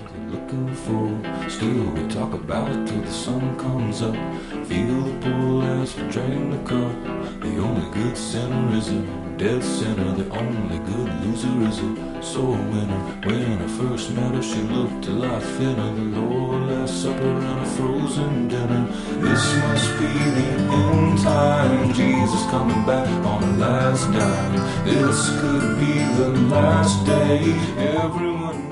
they're looking for. Still we talk about it till the sun comes up. Feel the pull as we drain the cup. The only good sinner is a dead sinner. The only good loser is a soul winner. When I first met her, she looked a lot thinner. The Lord Last Supper and a frozen dinner. This must be the end time. Jesus coming back on the last dime. This could be the last day. Everyone